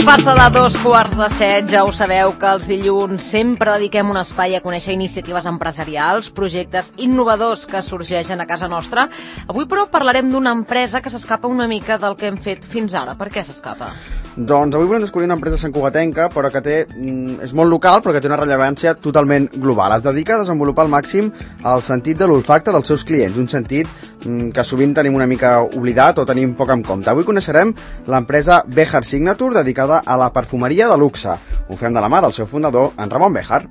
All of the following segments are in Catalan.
passa de 2:15, ja ho sabeu que els dilluns sempre dediquem un espai a conèixer iniciatives empresarials, projectes innovadors que sorgeixen a casa nostra. Avui, però, parlarem d'una empresa que s'escapa una mica del que hem fet fins ara. Per què s'escapa? Doncs avui volem descobrir una empresa santcugatenca, però que és molt local, però que té una rellevància totalment global. Es dedica a desenvolupar al màxim el sentit de l'olfacte dels seus clients, un sentit que sovint tenim una mica oblidat o tenim poc en compte. Avui coneixerem l'empresa Behar Signature, dedicada a la perfumeria de luxe. Ho fem de la mà del seu fundador, en Ramon Behar.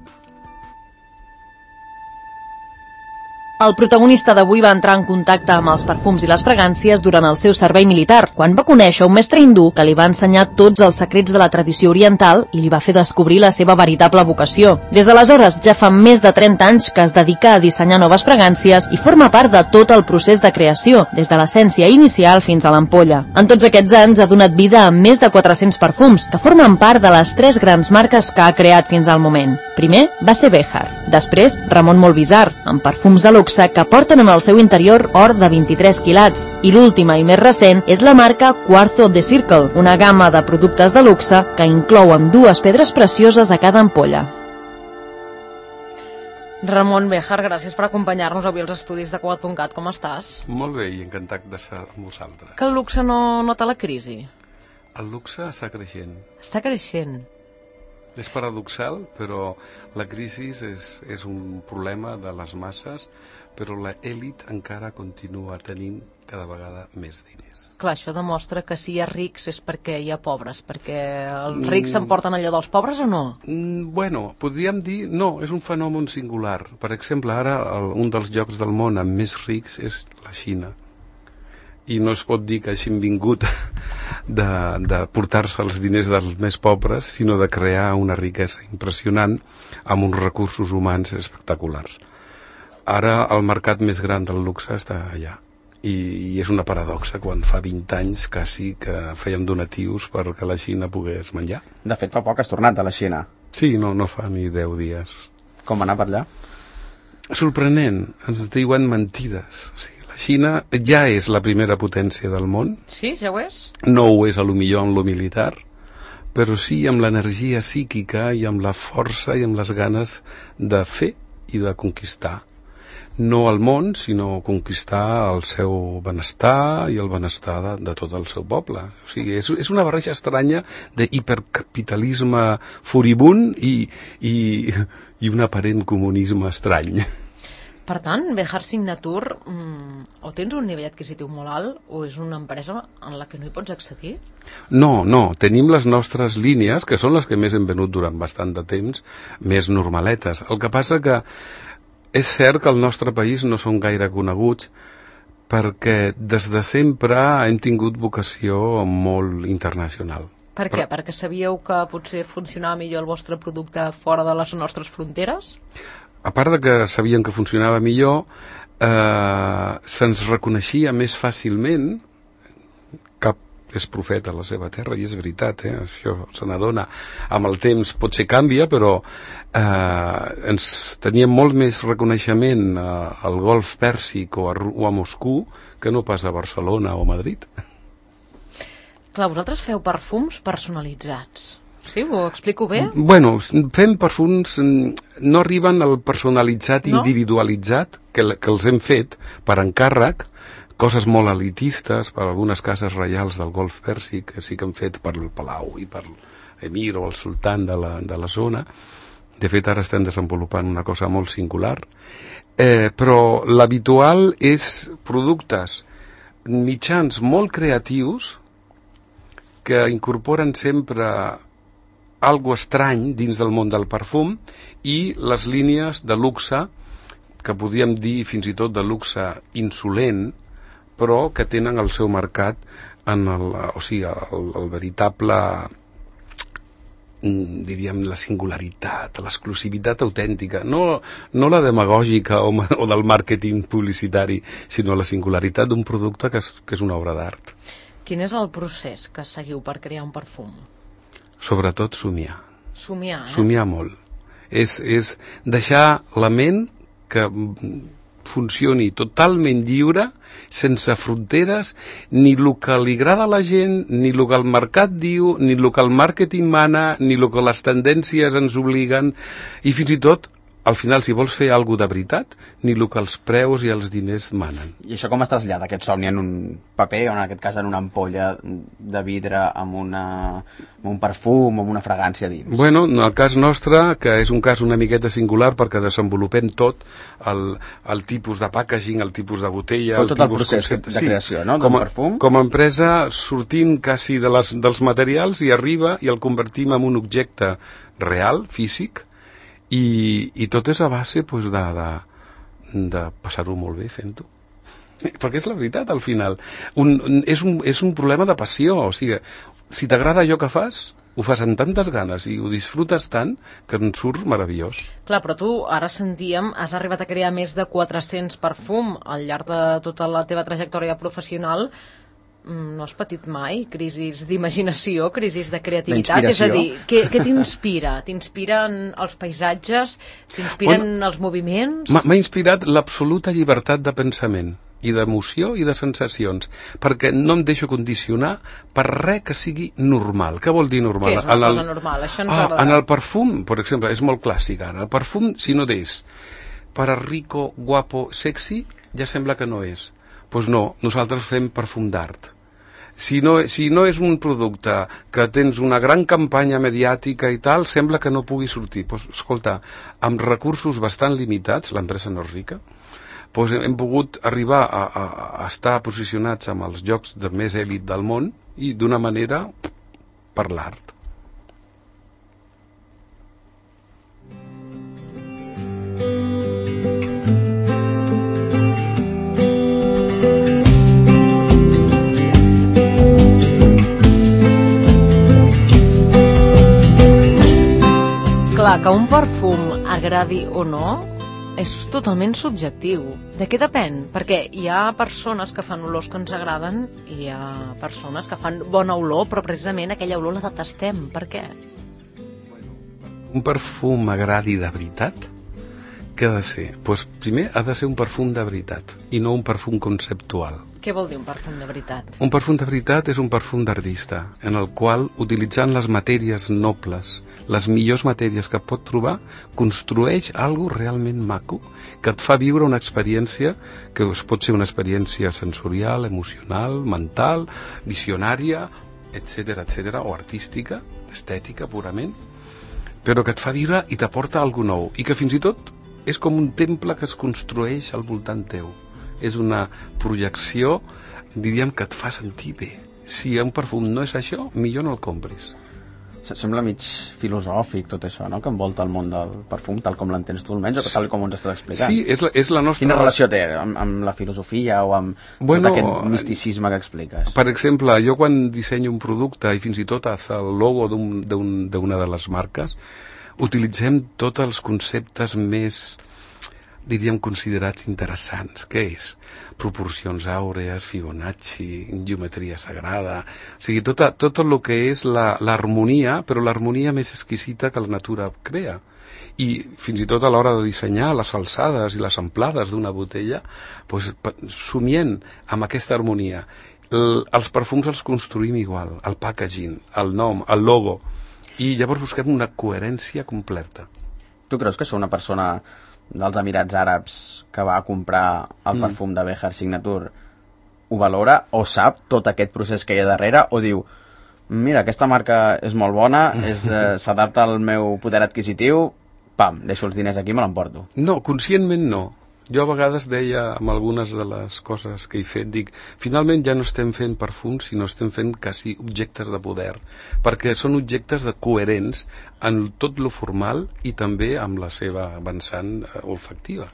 El protagonista d'avui va entrar en contacte amb els perfums i les fragàncies durant el seu servei militar, quan va conèixer un mestre hindú que li va ensenyar tots els secrets de la tradició oriental i li va fer descobrir la seva veritable vocació. Des d'aleshores, ja fa més de 30 anys que es dedica a dissenyar noves fragàncies i forma part de tot el procés de creació, des de l'essència inicial fins a l'ampolla. En tots aquests anys ha donat vida a més de 400 perfums, que formen part de les 3 grans marques que ha creat fins al moment. Primer va ser Behar, després Ramon Molvisar, amb perfums de luxe que porten en el seu interior or de 23 quilats, i l'última i més recent és la marca Quartzo The Circle, una gamma de productes de luxe que inclouen 2 pedres precioses a cada ampolla. Ramon Behar, gràcies per acompanyar-nos avui als estudis de Cugat.cat. Com estàs? Molt bé i encantat de ser amb vosaltres. Que el luxe no nota la crisi? El luxe està creixent. Està creixent. És paradoxal, però la crisi és un problema de les masses, però l'elit encara continua tenint cada vegada més diners. Clar, això demostra que si hi ha rics és perquè hi ha pobres, perquè els rics s'emporten allò dels pobres o no? Bueno, podríem dir, no, és un fenomen singular. Per exemple, ara un dels llocs del món amb més rics és la Xina. I no es pot dir que hagin vingut de portar-se els diners dels més pobres, sinó de crear una riquesa impressionant amb uns recursos humans espectaculars. Ara el mercat més gran del luxe està allà. I és una paradoxa quan fa 20 anys quasi que fèiem donatius perquè la Xina pogués menjar. De fet, fa poc has tornat a la Xina. Sí, no fa ni 10 dies. Com anar per allà? Sorprenent, ens diuen mentides. O sigui, la Xina ja és la primera potència del món. Sí, ja ho és? No ho és a lo millor en lo militar, però sí amb l'energia psíquica i amb la força i amb les ganes de fer i de conquistar. No el món, sinó conquistar el seu benestar i el benestar de tot el seu poble. O sigui, és una barreja estranya d'hipercapitalisme furibund i un aparent comunisme estrany. Per tant, Behar Signature, o tens un nivell adquisitiu molt alt o és una empresa en la que no hi pots accedir? No, tenim les nostres línies, que són les que més hem venut durant bastant de temps, més normaletes. El que passa que és cert que al nostre país no són gaire coneguts perquè des de sempre hem tingut vocació molt internacional. Per què? Perquè sabíeu que potser funcionava millor el vostre producte fora de les nostres fronteres? A part de que sabíem que funcionava millor, se'ns reconeixia més fàcilment. Cap és profeta a la seva terra, i és veritat, això se n'adona. Amb el temps potser canvia, però ens teníem molt més reconeixement al Golf Pèrsic o a Moscou que no pas a Barcelona o Madrid. Clar, vosaltres feu perfums personalitzats. Sí, ho explico bé? Bueno, fem perfums, no arriben al personalitzat, individualitzat, que els hem fet per encàrrec, coses molt elitistes per algunes cases reials del Golf Pèrsic, que sí que han fet per el Palau i per l'emir o el sultan de la zona. De fet, ara estem desenvolupant una cosa molt singular. Però l'habitual és productes mitjans molt creatius que incorporen sempre algo estrany dins del món del perfum i les línies de luxe, que podríem dir fins i tot de luxe insolent, però que tenen el seu mercat en el veritable, diríem, la singularitat, l'exclusivitat autèntica, no la demagògica o del màrqueting publicitari, sinó la singularitat d'un producte que és una obra d'art. Quin és el procés que seguiu per crear un perfum? Sobretot somiar. Somiar, Somiar molt. És deixar la ment que funcioni totalment lliure, sense fronteres, ni el que li agrada a la gent, ni el que el mercat diu, ni el que el màrqueting mana, ni el que les tendències ens obliguen, i fins i tot, al final, si vols fer alguna de veritat, ni el que els preus i els diners manen. I això com es trasllada, aquest somni, en un paper, o en aquest cas en una ampolla de vidre amb un perfum, amb una fragància dins? Bueno, en el cas nostre, que és un cas una miqueta singular perquè desenvolupem tot, el tipus de packaging, el tipus de botella... Tot el procés de creació, no?, d'un perfum? Com a empresa sortim quasi dels materials i arriba i el convertim en un objecte real, físic, i tot és a base pues, de passar-ho molt bé fent-ho. Perquè és la veritat, al final. És un problema de passió. O sigui, si t'agrada allò que fas, ho fas amb tantes ganes i ho disfrutes tant que en surt meravellós. Clar, però tu, ara sentíem, has arribat a crear més de 400 perfum al llarg de tota la teva trajectòria professional. No has patit mai crisis d'imaginació, crisis de creativitat? És a dir, què t'inspira? T'inspiren els paisatges? T'inspiren els moviments? M'ha inspirat l'absoluta llibertat de pensament i d'emoció i de sensacions, perquè no em deixo condicionar per res que sigui normal. Què vol dir normal? Què és una cosa normal? Això ens agrada. En el perfum, per exemple, és molt clàssic ara. El perfum, si no és para rico, guapo, sexy, ja sembla que no és. Doncs no, nosaltres fem perfum d'art. Si no és un producte que tens una gran campanya mediàtica i tal, sembla que no pugui sortir. Pues, escolta, amb recursos bastant limitats, l'empresa no és rica, pues hem pogut arribar a estar posicionats amb els llocs de més èlit del món i d'una manera per l'art. Clar, que un perfum agradi o no és totalment subjectiu. De què depèn? Perquè hi ha persones que fan olors que ens agraden i hi ha persones que fan bona olor, però precisament aquella olor la detestem. Per què? Un perfum agradi de veritat, què ha de ser? Pues, primer ha de ser un perfum de veritat i no un perfum conceptual. Què vol dir un perfum de veritat? Un perfum de veritat és un perfum d'artista, en el qual, utilitzant les matèries nobles, les millors matèries que pot trobar, construeix alguna realment maco que et fa viure una experiència que pot ser una experiència sensorial, emocional, mental, visionària, etc., o artística, estètica purament, però que et fa viure i t'aporta alguna nou i que fins i tot és com un temple que es construeix al voltant teu. És una projecció, diríem, que et fa sentir bé. Si un perfum no és això, millor no el compris. Sembla mig filosòfic tot això, no?, que envolta el món del perfum, tal com l'entens tu almenys, o tal com ens estàs explicant. Sí, és la nostra... Quina relació té amb la filosofia o amb tot aquest misticisme que expliques? Per exemple, jo quan dissenyo un producte i fins i tot el logo d'una de les marques, utilitzem tots els conceptes més, diríem, considerats interessants. Què és? Proporcions àurees, Fibonacci, geometria sagrada... O sigui, tot el que és l'harmonia, però l'harmonia més exquisita que la natura crea. I fins i tot a l'hora de dissenyar les alçades i les amplades d'una botella, pues, somient amb aquesta harmonia. Els perfums els construïm igual, el packaging, el nom, el logo, i llavors busquem una coherència completa. Tu creus que sou una persona dels Emirats Àrabs que va a comprar el perfum de Behar Signature ho valora o sap tot aquest procés que hi ha darrere o diu, mira, aquesta marca és molt bona, s'adapta al meu poder adquisitiu, pam, deixo els diners aquí i me l'emporto? No, conscientment no. Jo a vegades deia, amb algunes de les coses que he fet, dic, finalment ja no estem fent perfums, sinó estem fent quasi objectes de poder, perquè són objectes coherents en tot lo formal i també amb la seva avançant olfactiva.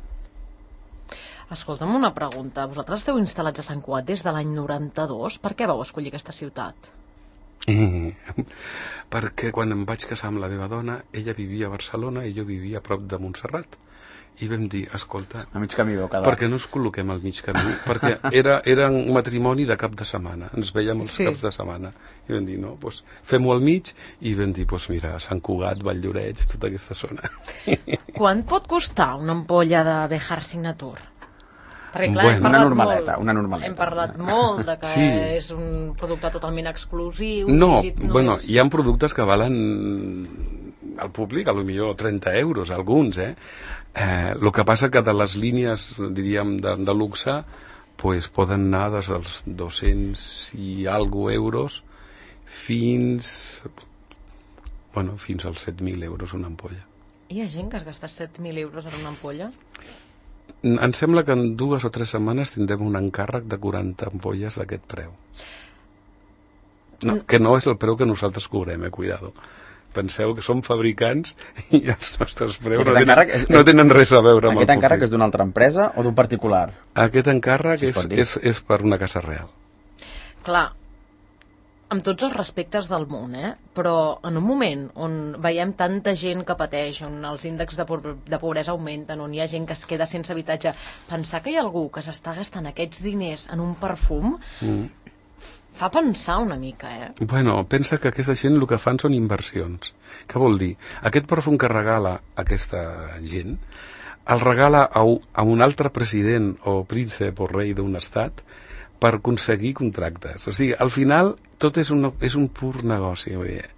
Escolta'm una pregunta. Vosaltres esteu instal·lats a Sant Cugat des de l'any 92. Per què vau escollir aquesta ciutat? Perquè quan em vaig casar amb la meva dona, ella vivia a Barcelona i jo vivia a prop de Montserrat. I vam dir, escolta, A mig camí vau quedar. per què no ens col·loquem al mig camí? Perquè era un matrimoni de cap de setmana, ens veiem els caps de setmana. I vam dir, no, doncs fem-ho al mig, i vam dir, doncs mira, Sant Cugat, Valldoreix, tota aquesta zona. Quant pot costar una ampolla de Behar Signature? Perquè, clar, Bueno, una normaleta. Hem parlat molt de que Sí. és un producte totalment exclusiu. No, dirigit bueno, només- hi ha productes que valen al públic, a lo millor 30 euros, alguns, el que passa que de les línies, diríem, de luxe, pues, poden anar des dels 200 i algo euros fins als 7.000 euros una ampolla. Hi ha gent que es gasta 7.000 euros en una ampolla? Em sembla que en 2 o 3 setmanes tindrem un encàrrec de 40 ampolles d'aquest preu. No, que no és el preu que nosaltres cobrem, cuidado. Penseu que som fabricants i els nostres preus no tenen res a veure amb el Aquest encàrrec públic. és d'una altra empresa o d'un particular? Aquest encàrrec Si es pot dir. és per una casa real. Clar, amb tots els respectes del món, però en un moment on veiem tanta gent que pateix, on els índexs de pobresa augmenten, on hi ha gent que es queda sense habitatge, pensar que hi ha algú que s'està gastant aquests diners en un perfum fa pensar una mica, Bueno, pensa que aquesta gent el que fan són inversions. Què vol dir? Aquest perfum que regala aquesta gent el regala a un altre president o príncep o rei d'un estat per aconseguir contractes. O sigui, al final tot és un pur negoci. Vull dir,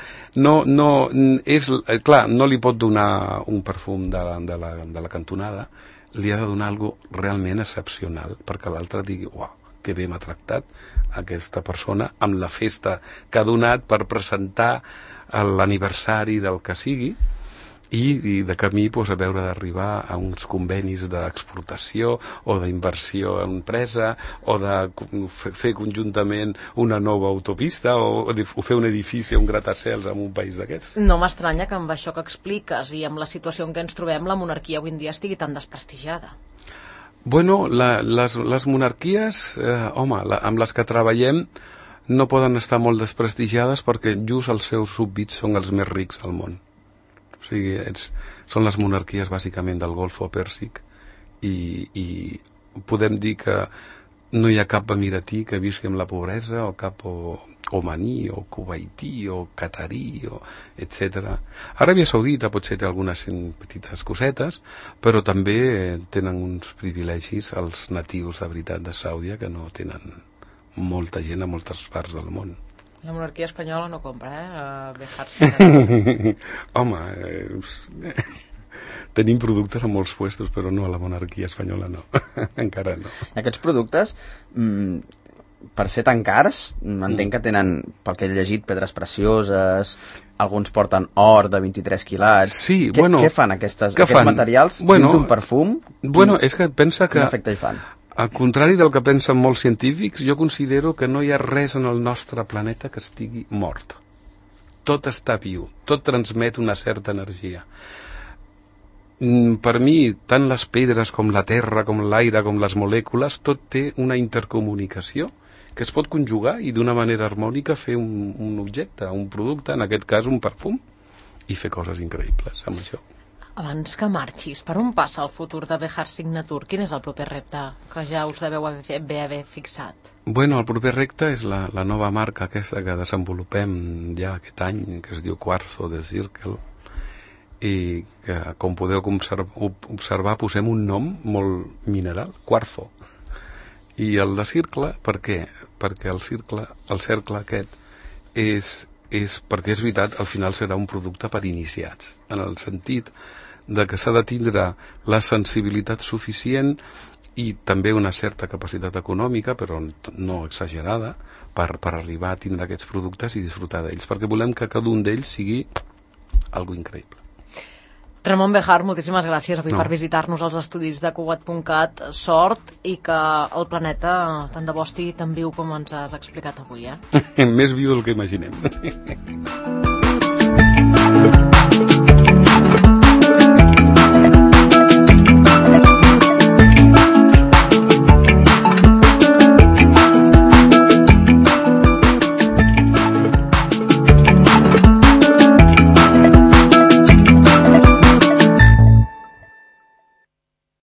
clar, no li pot donar un perfum de la cantonada, li ha de donar algo realment excepcional perquè l'altre digui, uau, que bé m'ha tractat aquesta persona amb la festa que ha donat per presentar l'aniversari del que sigui, i de camí a veure d'arribar a uns convenis d'exportació o d'inversió en empresa o de fer conjuntament una nova autopista o fer un edifici, un gratacels en un país d'aquests. No m'estranya que amb això que expliques i amb la situació en què ens trobem la monarquia avui en dia estigui tan desprestigiada. Bueno, les monarquies, amb les que treballem no poden estar molt desprestigiades perquè just els seus súbdits són els més rics al món. O sigui, són les monarquies bàsicament del Golfo Pèrsic i podem dir que no hi ha cap emiratí que visqui amb la pobresa o cap omaní o kuwaití o catarí etc. Aràbia Saudita potser té algunes petites cosetes, però també tenen uns privilegis els natius de veritat de Sàudia que no tenen molta gent a moltes parts del món. La monarquia espanyola no compra, Bejar-se. Home, tenim productes a molts puestos, però no a la monarquia espanyola, no. Encara no. Aquests productes, per ser tan cars, entenc que tenen, pel que he llegit, pedres precioses, alguns porten or de 23 quilats. Sí, Què fan aquests materials dins d'un perfum? Bueno, és que pensa que... Quin efecte hi fan? Al contrari del que pensen molts científics, jo considero que no hi ha res en el nostre planeta que estigui mort. Tot està viu, tot transmet una certa energia. Per mi, tant les pedres com la terra, com l'aire, com les molècules, tot té una intercomunicació que es pot conjugar i d'una manera harmònica fer un objecte, un producte, en aquest cas un perfum, i fer coses increïbles amb això. Abans que marxis, per on passa el futur de Behar Signature? Quin és el proper repte que ja us deveu haver fixat? Bueno, el proper repte és la nova marca aquesta que desenvolupem ja aquest any, que es diu Quarzo de Circle, i que, com podeu observar, posem un nom molt mineral, Quarzo. I el de Circle, per què? Perquè el cercle aquest és perquè és veritat, al final serà un producte per iniciats, en el sentit de que s'ha de tindre la sensibilitat suficient i també una certa capacitat econòmica, però no exagerada, per arribar a tindre aquests productes i disfrutar d'ells, perquè volem que cada un d'ells sigui algo increïble. Ramon Bejar, moltíssimes gràcies avui per visitar-nos als estudis de Cugat.cat. Sort i que el planeta tant de bo estigui tan viu com ens has explicat avui. Més viu del que imaginem.